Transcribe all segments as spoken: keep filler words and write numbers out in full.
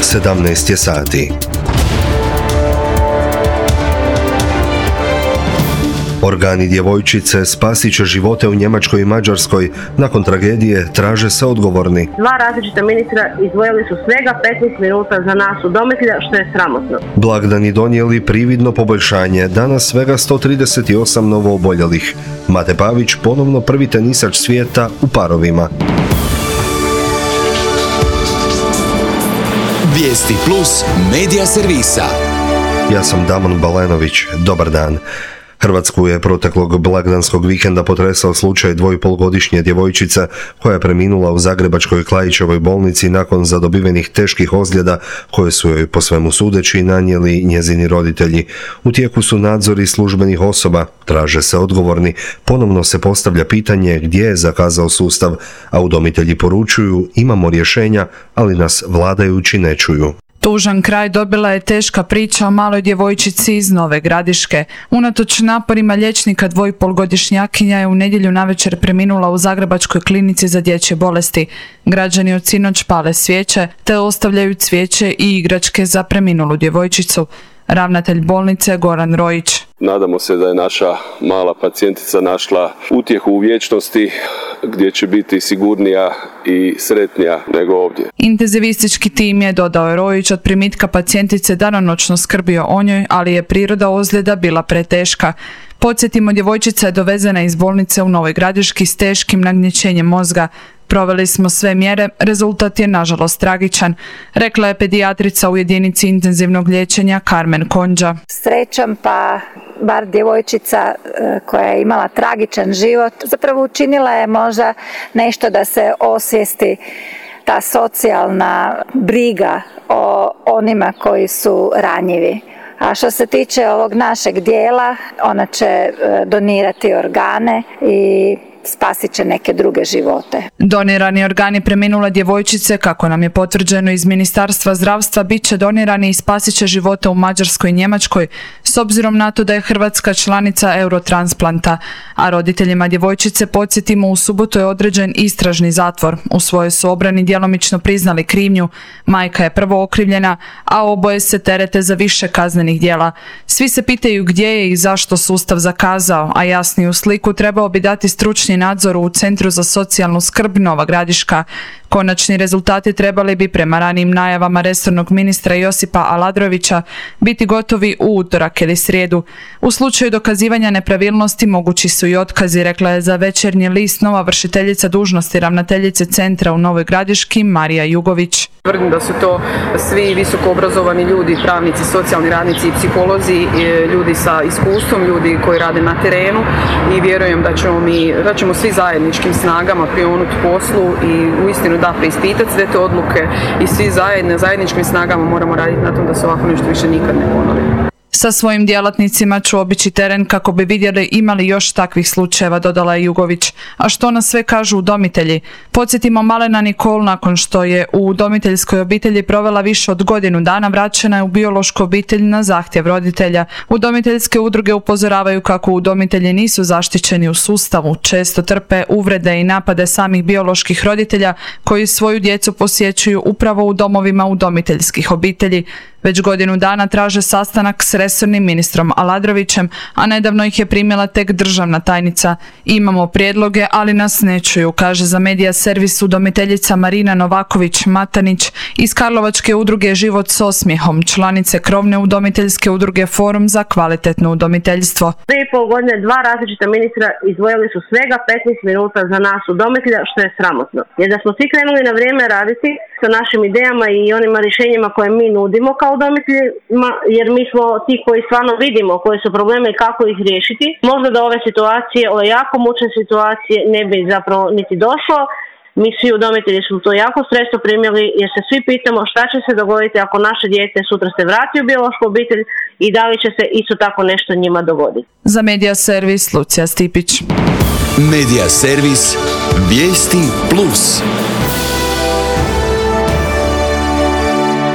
sedamnaest je sati. Organi djevojčice spasit će živote u Njemačkoj i Mađarskoj. Nakon tragedije traže se odgovorni. Dva različita ministra izdvojili su svega petnaest minuta za nas udomitelja, što je sramotno. Blagdani donijeli prividno poboljšanje. Danas svega sto trideset osam novooboljelih. Mate Pavić ponovno prvi tenisač svijeta u parovima. Vijesti plus medija servisa. Ja sam Damon Balenović. Dobar dan. Hrvatsku je proteklog blagdanskog vikenda potresao slučaj dvojpolgodišnje djevojčice koja je preminula u zagrebačkoj Klaićevoj bolnici nakon zadobivenih teških ozljeda koje su joj po svemu sudeći nanijeli njezini roditelji. U tijeku su nadzori službenih osoba, traže se odgovorni, ponovno se postavlja pitanje gdje je zakazao sustav, a udomitelji poručuju imamo rješenja, ali nas vladajući ne čuju. Tužan kraj dobila je teška priča o maloj djevojčici iz Nove Gradiške. Unatoč naporima liječnika dvojpolgodišnjakinja je u nedjelju navečer preminula u Zagrebačkoj klinici za dječje bolesti. Građani od sinoć pale svijeće te ostavljaju cvijeće i igračke za preminulu djevojčicu. Ravnatelj bolnice Goran Rojić. Nadamo se da je naša mala pacijentica našla utjehu u vječnosti gdje će biti sigurnija i sretnija nego ovdje. Intenzivistički tim je, dodao je Rojić, od primitka pacijentice danonoćno skrbio o njoj, ali je priroda ozljeda bila preteška. Podsjetimo, djevojčica je dovezena iz bolnice u Novoj Gradiški s teškim nagnjećenjem mozga. Proveli smo sve mjere, rezultat je nažalost tragičan, rekla je pedijatrica u jedinici intenzivnog liječenja Karmen Konđa. Srećom pa bar djevojčica koja je imala tragičan život zapravo učinila je možda nešto da se osvijesti ta socijalna briga o onima koji su ranjivi. A što se tiče ovog našeg dijela, ona će donirati organe i spasit će neke druge živote. Donirani organi preminule djevojčice, kako nam je potvrđeno iz Ministarstva zdravstva, bit će donirani i spasit će živote u Mađarskoj i Njemačkoj, s obzirom na to da je Hrvatska članica Eurotransplanta, a roditeljima djevojčice, podsjetimo, u subotu je određen istražni zatvor. U svojoj su obrani djelomično priznali krivnju, majka je prvo okrivljena, a oboje se terete za više kaznenih djela. Svi se pitaju gdje je i zašto sustav zakazao, a jasniju sliku trebao bi dati stručni nadzor u Centru za socijalnu skrb Nova Gradiška. Konačni rezultati trebali bi, prema ranijim najavama resornog ministra Josipa Aladrovića, biti gotovi u utorak ili srijedu. U slučaju dokazivanja nepravilnosti mogući su i otkazi, rekla je za Večernji list nova vršiteljica dužnosti ravnateljice centra u Novoj Gradiški Marija Jugović. Tvrdim da su to svi visoko obrazovani ljudi, pravnici, socijalni radnici i psiholozi, ljudi sa iskustvom, ljudi koji rade na terenu i vjerujem da ćemo mi, da ćemo svi zajedničkim snagama prionuti poslu i uistinu da preispitati sve te odluke i svi zajedno, zajedničkim snagama moramo raditi na tom da se ovako nešto više nikad ne ponovi. Sa svojim djelatnicima ću obići teren kako bi vidjeli imali još takvih slučajeva, dodala je Jugović. A što nas sve kažu udomitelji? Podsjetimo, malena Nikol, nakon što je u udomiteljskoj obitelji provela više od godinu dana, vraćena je u biološku obitelj na zahtjev roditelja. Udomiteljske udruge upozoravaju kako udomitelji nisu zaštićeni u sustavu, često trpe uvrede i napade samih bioloških roditelja koji svoju djecu posjećuju upravo u domovima udomiteljskih obitelji. Već godinu dana traže sastanak s resornim ministrom Aladrovićem, a nedavno ih je primila tek državna tajnica. Imamo prijedloge, ali nas ne čuju, kaže za medija servis udomiteljica Marina Novaković-Matanić iz Karlovačke udruge Život s osmijehom, članice krovne udomiteljske udruge Forum za kvalitetno udomiteljstvo. Dve i pol godine dva različita ministra izdvojili su svega petnaest minuta za nas udomitelja, što je sramotno. Jer da smo svi krenuli na vrijeme raditi sa našim idejama i onima rješenjima koje mi nudimo kao udomiteljima, jer mi smo ti koji stvarno vidimo koje su probleme i kako ih riješiti, možda do ove situacije, ove jako mučne situacije ne bi zapravo niti došlo. Mi svi udomitelji smo to jako stresno primjeli jer se svi pitamo šta će se dogoditi ako naše dijete sutra se vrati u biološku obitelj i da li će se isto tako nešto njima dogoditi. Za Medija servis Lucija Stipić. Medija servis Vijesti plus.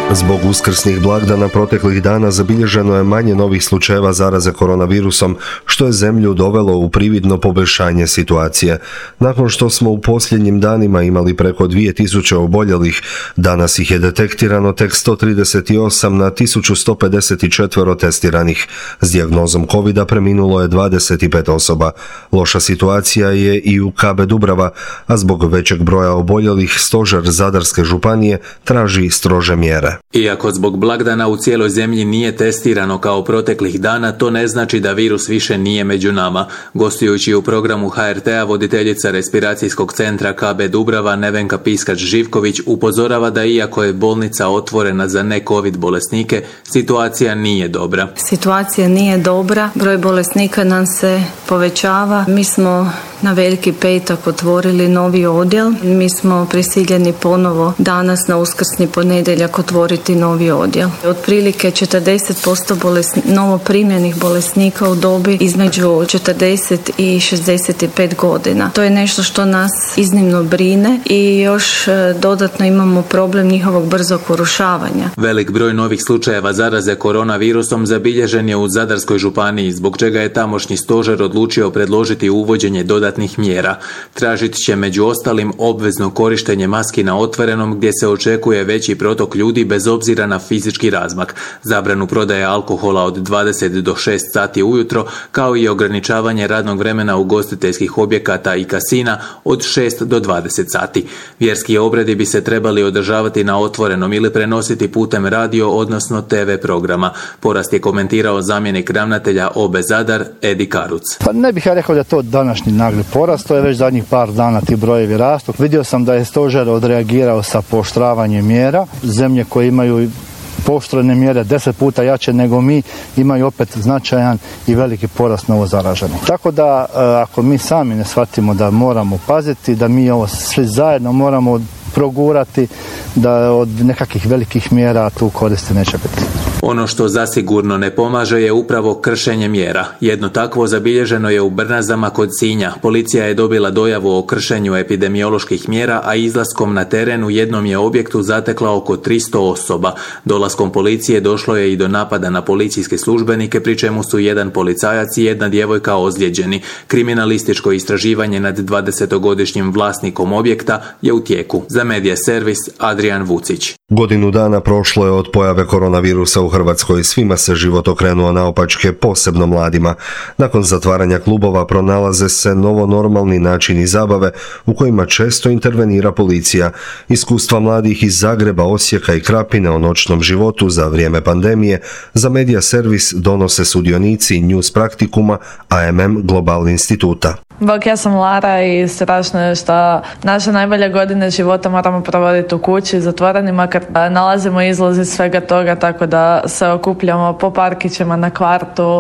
Zbog uskrsnih blagdana proteklih dana zabilježeno je manje novih slučajeva zaraze koronavirusom, što je zemlju dovelo u prividno poboljšanje situacije. Nakon što smo u posljednjim danima imali preko dvije tisuće oboljelih, danas ih je detektirano tek sto trideset osam na tisuću sto pedeset četiri testiranih. S dijagnozom covida preminulo je dvadeset pet osoba. Loša situacija je i u K B Dubrava, a zbog većeg broja oboljelih stožer Zadarske županije traži strože mjere. Iako zbog blagdana u cijeloj zemlji nije testirano kao proteklih dana, to ne znači da virus više nije među nama. Gostujući u programu H R T-a, voditeljica respiracijskog centra K B Dubrava Nevenka Piskač-Živković upozorava da iako je bolnica otvorena za ne-covid bolesnike, situacija nije dobra. Situacija nije dobra, broj bolesnika nam se povećava. Mi smo na Veliki petak otvorili novi odjel. Mi smo prisiljeni ponovo danas na uskrsni ponedjeljak otvoriti novi odjel. Otprilike četrdeset posto bolesni, novoprimljenih bolesnika u dobi između četrdeset i šezdeset pet godina. To je nešto što nas iznimno brine i još dodatno imamo problem njihovog brzog urušavanja. Velik broj novih slučajeva zaraze koronavirusom zabilježen je u Zadarskoj županiji, zbog čega je tamošnji stožer odlučio predložiti uvođenje dodatnih mjera. Tražit će među ostalim obvezno korištenje maski na otvorenom gdje se očekuje veći protok ljudi bez obzira na fizički razmak, zabranu prodaje alkohola od dvadeset do šest sati ujutro, kao i ograničavanje radnog vremena ugostiteljskih objekata i kasina od šest do dvadeset sati. Vjerski obredi bi se trebali održavati na otvorenom ili prenositi putem radio, odnosno te ve programa. Porast je komentirao zamjenik ravnatelja O B Zadar Edi Karuc. Pa ne bih ja rekao da je to današnji nagli porast, to je već zadnjih par dana ti brojevi rastu. Vidio sam da je stožer odreagirao sa pooštravanjem mjera. Zemlje koje imaju pooštrene mjere deset puta jače nego mi imaju opet značajan i veliki porast novozaraženih. Tako da ako mi sami ne shvatimo da moramo paziti, da mi ovo svi zajedno moramo progurati, da od nekakvih velikih mjera tu koristi neće biti. Ono što zasigurno ne pomaže je upravo kršenje mjera. Jedno takvo zabilježeno je u Brnazama kod Sinja. Policija je dobila dojavu o kršenju epidemioloških mjera, a izlaskom na teren u jednom je objektu zatekla oko tristo osoba. Dolaskom policije došlo je i do napada na policijske službenike, pri čemu su jedan policajac i jedna djevojka ozlijeđeni. Kriminalističko istraživanje nad dvadesetogodišnjim vlasnikom objekta je u tijeku. Za Medija servis Adrian Vucić. Godinu dana prošlo je od pojave koronavirusa u Hrvatskoj, svima se život okrenuo naopačke, posebno mladima. Nakon zatvaranja klubova pronalaze se novonormalni načini zabave u kojima često intervenira policija. Iskustva mladih iz Zagreba, Osijeka i Krapine o noćnom životu za vrijeme pandemije za Medija servis donose sudionici News Praktikuma A M M Global instituta. Bok, ja sam Lara i strašno je što naše najbolje godine života moramo provoditi u kući, zatvorenima, kad nalazimo izlaz iz svega toga, tako da se okupljamo po parkićima na Kvartu,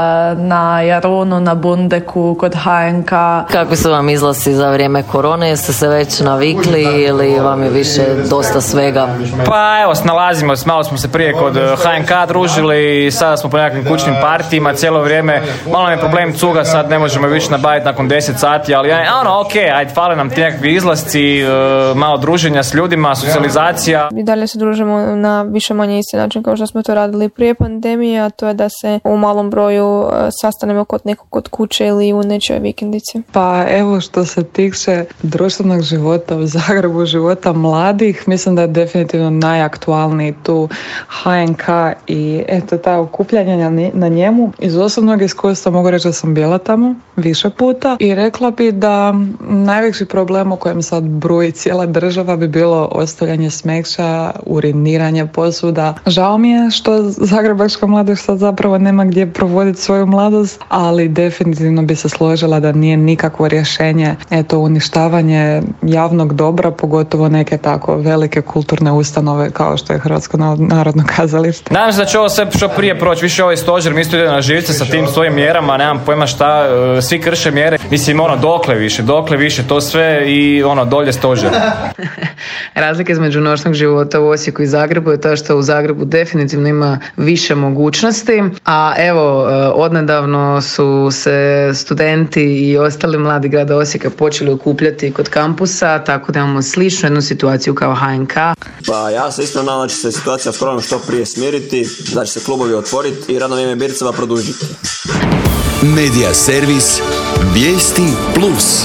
na Jarunu, na Bundeku, kod H N K. Kako su vam izlazi za vrijeme korone? Jeste se već navikli ili vam je više dosta svega? Pa evo, snalazimo, malo smo se prije kod H N K družili i sada smo po nekakvim kućnim partijima cijelo vrijeme. Malo nam je problem cuga, sad ne možemo više nabaviti nakon deset sati, ali ono, ok, ajde, fale nam ti nekakvi izlasci, malo druženja s ljudima, socijalizacija. I dalje se družimo na više manje isti način kao što smo to radili prije pandemije, a to je da se u malom broju sastanemo kod nekog kod kuće ili u nečoj vikendici. Pa evo, što se tiče društvenog života u Zagrebu, života mladih, mislim da je definitivno najaktualniji tu H N K i eto ta okupljanja na njemu. Iz osobnog iskustva mogu reći da sam bila tamo više puta i rekla bi da najveći problem o kojem sad bruji cijela država bi bilo ostavljanje smeća, uriniranje posuda. Žao mi je što zagrebačka mladost sad zapravo nema gdje provoditi svoju mladost, ali definitivno bi se složila da nije nikakvo rješenje eto uništavanje javnog dobra, pogotovo neke tako velike kulturne ustanove kao što je Hrvatsko narodno kazalište. Nadam se da će ovo sve što prije proći, više ovaj stožer mi isto ide na živce sa tim svojim mjerama, nemam pojma šta, svi krše mjere. Mislim, ono, dokle više, dokle više to sve i ono, dolje stožer. Razlika između noćnog života u Osijeku i Zagrebu je to što u Zagrebu definitivno ima više mogućnosti, a evo, odnedavno su se studenti i ostali mladi grada Osijeka počeli okupljati kod kampusa, tako da imamo sličnu jednu situaciju kao H N K. Pa ja se isto nadam da će se situacija s koronom što prije smiriti, da će se klubovi otvoriti i radno vrijeme birceva produžiti. Medija servis Vijesti Plus.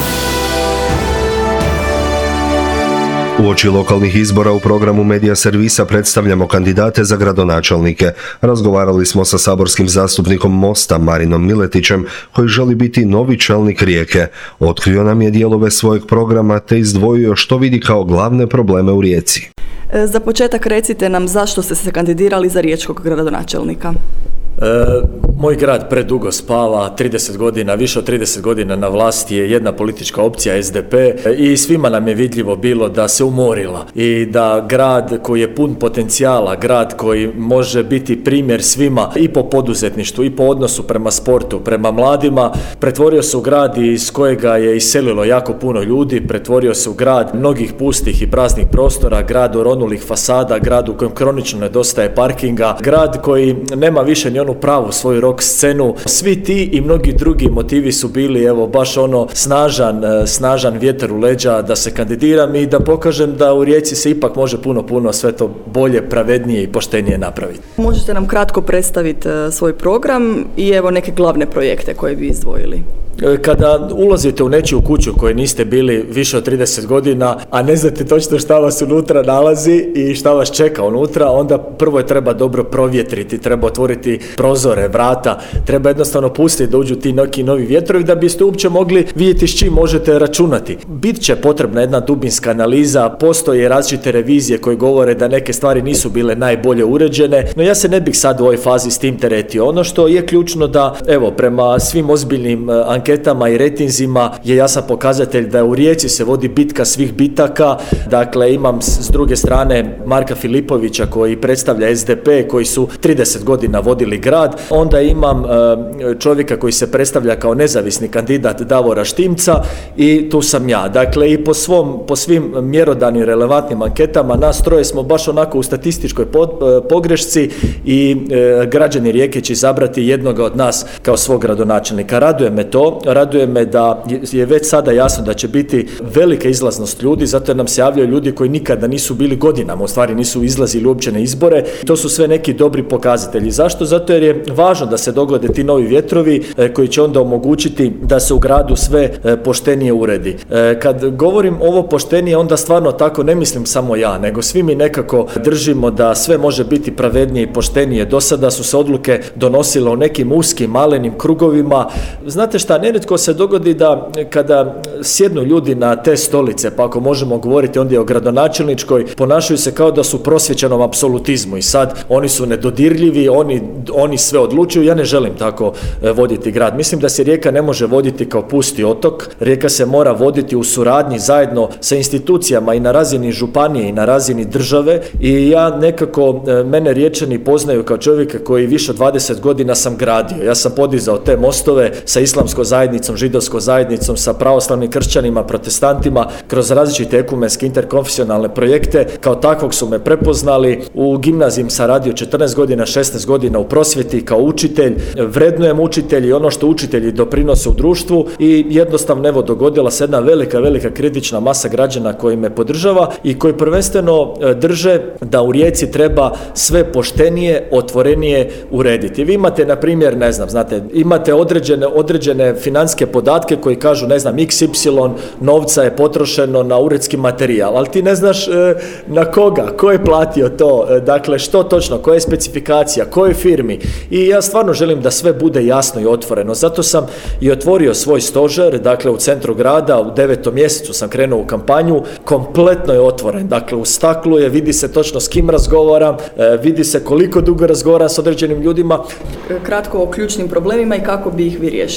Uoči lokalnih izbora u programu Medija servisa predstavljamo kandidate za gradonačelnike. Razgovarali smo sa saborskim zastupnikom Mosta Marinom Miletićem, koji želi biti novi čelnik Rijeke. Otkrio nam je dijelove svojeg programa te izdvojio što vidi kao glavne probleme u Rijeci. Za početak recite nam zašto ste se kandidirali za riječkog gradonačelnika. E, moj grad predugo spava, trideset godina, više od trideset godina na vlasti je jedna politička opcija S D P i svima nam je vidljivo bilo da se umorila i da grad koji je pun potencijala, grad koji može biti primjer svima i po poduzetništvu i po odnosu prema sportu, prema mladima, pretvorio se u grad iz kojega je iselilo jako puno ljudi, pretvorio se u grad mnogih pustih i praznih prostora, grad oronulih fasada, grad u kojem kronično nedostaje parkinga, grad koji nema više ni onu pravu svoju rock scenu. Svi ti i mnogi drugi motivi su bili evo baš ono snažan, snažan vjetar u leđa da se kandidiram i da pokažem da u Rijeci se ipak može puno, puno sve to bolje, pravednije i poštenije napraviti. Možete nam kratko predstaviti svoj program i evo neke glavne projekte koje bi izdvojili. Kada ulazite u nečiju kuću koju niste bili više od trideset godina, a ne znate točno šta vas unutra nalazi i šta vas čeka unutra, onda prvo je treba dobro provjetriti, treba otvoriti prozore, vrata, treba jednostavno pustiti da uđu ti neki novi vjetrovi da biste uopće mogli vidjeti s čim možete računati. Bit će potrebna jedna dubinska analiza, postoje različite revizije koje govore da neke stvari nisu bile najbolje uređene, no ja se ne bih sad u ovoj fazi s tim teretio. Ono što je ključno da, evo, prema svim ozbiljnim anketama anketama i rejtinzima je jasan pokazatelj da u Rijeci se vodi bitka svih bitaka. Dakle, imam s druge strane Marka Filipovića koji predstavlja S D P, koji su trideset godina vodili grad. Onda imam čovjeka koji se predstavlja kao nezavisni kandidat Davora Štimca i tu sam ja. Dakle, i po, svom, po svim mjerodanim relevantnim anketama nas troje smo baš onako u statističkoj pogrešci i građani Rijeke će izabrati jednoga od nas kao svog gradonačelnika. Raduje me to, raduje me da je već sada jasno da će biti velika izlaznost ljudi, zato jer nam se javljaju ljudi koji nikada nisu bili godinama, u stvari nisu izlazili uopće na izbore. To su sve neki dobri pokazatelji. Zašto? Zato jer je važno da se dogode ti novi vjetrovi koji će onda omogućiti da se u gradu sve poštenije uredi. Kad govorim ovo poštenije, onda stvarno tako ne mislim samo ja, nego svi mi nekako držimo da sve može biti pravednije i poštenije. Do sada su se odluke donosile u nekim uskim, malenim krugovima. Znate šta, nerijetko se dogodi da kada sjednu ljudi na te stolice, pa ako možemo govoriti ondje o gradonačelničkoj, ponašaju se kao da su u prosvjećenom apsolutizmu i sad oni su nedodirljivi, oni, oni sve odlučuju. Ja ne želim tako voditi grad. Mislim da se Rijeka ne može voditi kao pusti otok. Rijeka se mora voditi u suradnji zajedno sa institucijama i na razini županije i na razini države i ja nekako, mene Riječani poznaju kao čovjeka koji više od dvadeset godina sam gradio. Ja sam podizao te mostove sa islamskom zajednicom, židovskom zajednicom, sa pravoslavnim kršćanima, protestantima, kroz različite ekumenske interkonfesionalne projekte. Kao takvog su me prepoznali. U gimnaziji sam radio četrnaest godina, šesnaest godina u prosvjeti kao učitelj. Vrednujem učitelji i ono što učitelji doprinose u društvu i jednostavno evo dogodila se jedna velika, velika kritična masa građana koji me podržava i koji prvenstveno drže da u Rijeci treba sve poštenije, otvorenije urediti. Vi imate, na primjer, ne znam, znate, imate određene, određene financijske podatke koji kažu, ne znam, iks ipsilon novca je potrošeno na uredski materijal, ali ti ne znaš e, na koga, ko je platio to, e, dakle, što točno, koja je specifikacija, kojoj firmi. I ja stvarno želim da sve bude jasno i otvoreno. Zato sam i otvorio svoj stožer, dakle, u centru grada, u devetom mjesecu sam krenuo u kampanju, kompletno je otvoren, dakle, u staklu je, vidi se točno s kim razgovaram, e, vidi se koliko dugo razgovaram s određenim ljudima. Kratko o ključnim problemima i kako bi ih vi riješili, što biste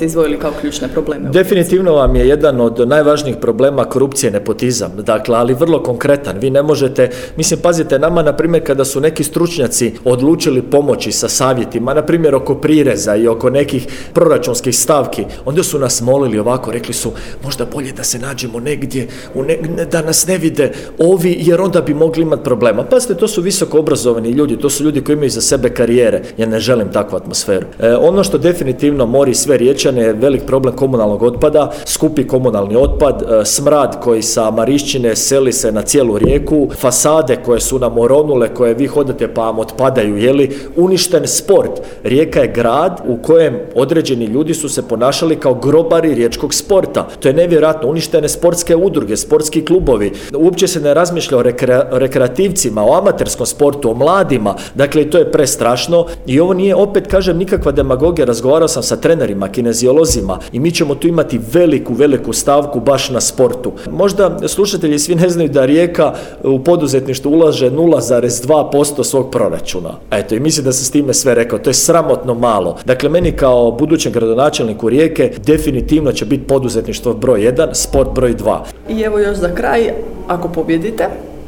biste izdvojili kao ključne probleme? Definitivno vam je jedan od najvažnijih problema korupcije nepotizam, dakle, ali vrlo konkretan. Vi ne možete, mislim, pazite, nama, na primjer, kada su neki stručnjaci odlučili pomoći sa savjetima, na primjer, oko prireza i oko nekih proračunskih stavki, onda su nas molili ovako, rekli su, možda bolje da se nađemo negdje, u ne, da nas ne vide ovi, jer onda bi mogli imati problema. Pazite, to su visoko obrazovani ljudi, to su ljudi koji imaju za sebe karijere. Ja ne želim takvu atmosferu. E, ono što definitivno mori sve Riječane je velik problem komunalnog otpada, skupi komunalni otpad, e, smrad koji sa Marišćine seli se na cijelu Rijeku, fasade koje su nam oronule, koje vi hodate pa vam otpadaju, jeli, uništen sport. Rijeka je grad u kojem određeni ljudi su se ponašali kao grobari riječkog sporta. To je nevjerojatno. Uništene sportske udruge, sportski klubovi. Uopće se ne razmišlja o rekre, rekreativcima, o amaterskom sportu, o mladima. Dakle, to je prestrašno i ovo nije, opet kažem, nikakva demagogija. Razgovarao sam sa trenerima, kineziolozima i mi ćemo tu imati veliku, veliku stavku baš na sportu. Možda slušatelji svi ne znaju da Rijeka u poduzetništvu ulaže nula zarez dva posto svog proračuna. Eto, i mislim da sam s time sve rekao. To je sramotno malo. Dakle, meni kao budućem gradonačelniku Rijeke definitivno će biti poduzetništvo broj jedan, sport broj dva. I evo još za kraj, ako pobjedite,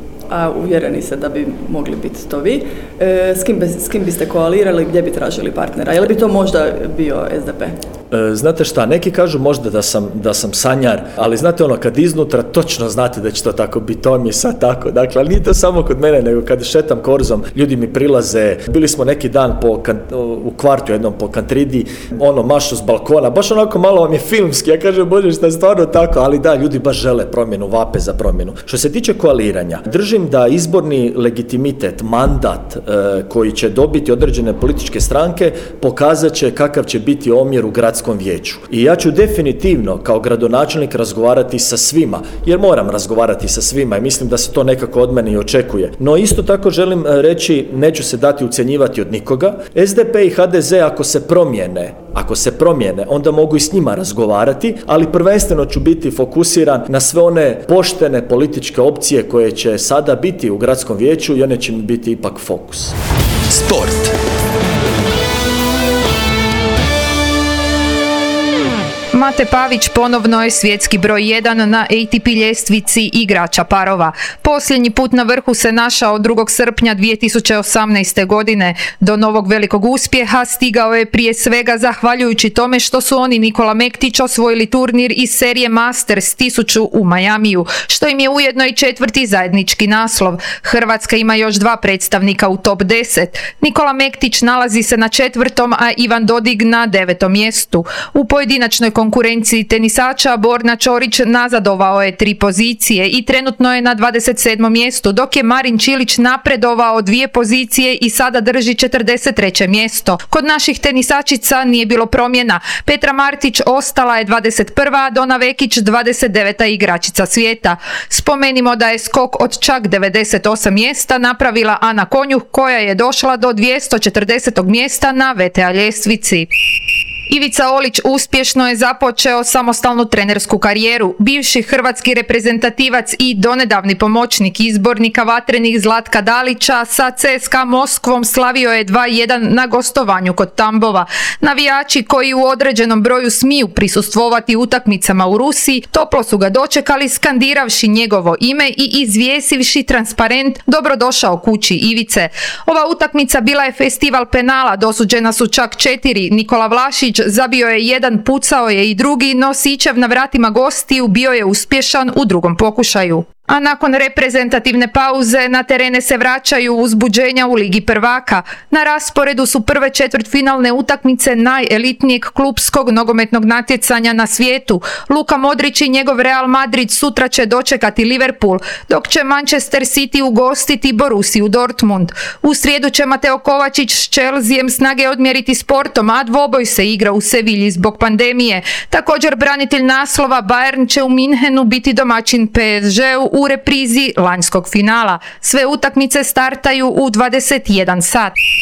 a uvjereni se da bi mogli biti to vi, e, s, kim be, s kim biste koalirali, gdje bi tražili partnera? Ili bi to možda bio S D P? E, znate šta, neki kažu možda da sam, da sam sanjar, ali znate ono, kad iznutra točno znate da će to tako biti, to mi je sad tako. Dakle, ali nije to samo kod mene, nego kad šetam korzom, ljudi mi prilaze. Bili smo neki dan po, u kvartu jednom po Kantridi, ono, mašu s balkona, baš onako malo vam je filmski, ja kažem, bože, šta je stvarno tako, ali da, ljudi baš žele promjenu, vape za promjenu. Što se tiče koaliranja, držim da izborni legitimitet, mandat e, koji će dobiti određene političke stranke pokazat će kakav će biti omjer u gradskom vijeću. I ja ću definitivno kao gradonačelnik razgovarati sa svima, jer moram razgovarati sa svima i mislim da se to nekako od mene i očekuje. No isto tako želim reći, neću se dati ucjenjivati od nikoga. S D P i H D Z ako se promijene, ako se promijene, onda mogu i s njima razgovarati, ali prvenstveno ću biti fokusiran na sve one poštene političke opcije koje će sada biti u gradskom vijeću i one će mi biti ipak fokus. Sport. Mate Pavić ponovno je svjetski broj jedan na A T P ljestvici igrača parova. Posljednji put na vrhu se našao drugog srpnja dvije tisuće osamnaeste. godine. Do novog velikog uspjeha stigao je prije svega zahvaljujući tome što su oni Nikola Mektić osvojili turnir iz serije Masters tisuću u Majamiju, što im je ujedno i četvrti zajednički naslov. Hrvatska ima još dva predstavnika u top deset. Nikola Mektić nalazi se na četvrtom, a Ivan Dodig na devetom mjestu. U pojedinačnoj konkurenciji tenisača Borna Čorić nazadovao je tri pozicije i trenutno je na dvadeset sedmom mjestu, dok je Marin Čilić napredovao dvije pozicije i sada drži četrdeset treće mjesto. Kod naših tenisačica nije bilo promjena. Petra Martić ostala je dvadeset prva, a Dona Vekić dvadeset deveta igračica svijeta. Spomenimo da je skok od čak devedeset osam mjesta napravila Ana Konjuh, koja je došla do dvjesto četrdesetog mjesta na V T A ljestvici. Ivica Olić uspješno je započeo samostalnu trenersku karijeru. Bivši hrvatski reprezentativac i donedavni pomoćnik izbornika Vatrenih Zlatka Dalića sa C S K A Moskvom slavio je dva jedan na gostovanju kod Tambova. Navijači koji u određenom broju smiju prisustvovati utakmicama u Rusiji toplo su ga dočekali skandiravši njegovo ime i izvjesivši transparent "Dobrodošao kući Ivice". Ova utakmica bila je festival penala, dosuđena su čak četiri. Nikola Vlašić zabio je jedan, pucao je i drugi, no Sićev na vratima gostiju bio je uspješan u drugom pokušaju. A nakon reprezentativne pauze na terene se vraćaju uzbuđenja u Ligi prvaka. Na rasporedu su prve četvrtfinalne utakmice najelitnijeg klupskog nogometnog natjecanja na svijetu. Luka Modrić i njegov Real Madrid sutra će dočekati Liverpool, dok će Manchester City ugostiti Borussiju Dortmund. U srijedu će Mateo Kovačić s Chelseaem snage odmjeriti Sportom, a dvoboj se igra u Sevilji zbog pandemije. Također branitelj naslova Bayern će u Minhenu biti domaćin P S G-u u reprizi lanjskog finala. Sve utakmice startaju u dvadeset jedan sat.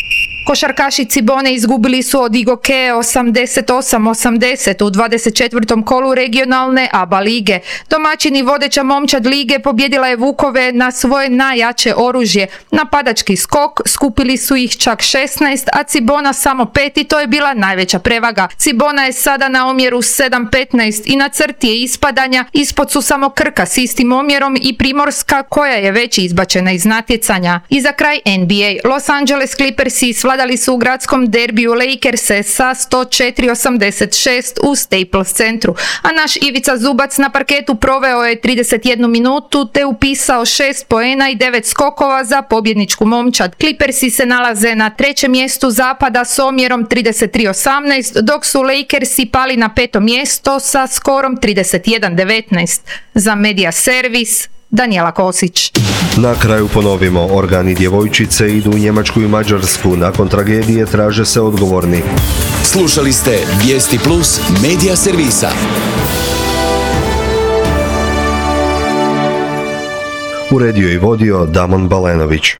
Košarkaši Cibone izgubili su od Igoke osamdeset osam osamdeset u dvadeset četvrtom kolu regionalne A B A lige. Domaćini vodeća momčad lige pobjedila je Vukove na svoje najjače oružje. Napadački skok, skupili su ih čak šesnaest, a Cibona samo pet i to je bila najveća prevaga. Cibona je sada na omjeru sedam petnaest i na crti je ispadanja, ispod su samo Krka s istim omjerom i Primorska koja je već izbačena iz natjecanja. I za kraj N B A. Los Angeles Clippersi svladali su u gradskom derbiju Lakerse sa sto četiri osamdeset šest u Staples centru, a naš Ivica Zubac na parketu proveo je trideset jednu minutu te upisao šest poena i devet skokova za pobjedničku momčad. Clippersi se nalaze na trećem mjestu zapada s omjerom trideset tri osamnaest, dok su Lakersi pali na peto mjesto sa skorom trideset jedan devetnaest. Za Media Servis, Danijela Kosić. Na kraju ponovimo, organi djevojčice idu u Njemačku i Mađarsku, nakon tragedije traže se odgovorni. Slušali ste Vijesti Plus Media Servisa. Uredio i vodio Damon Balenović.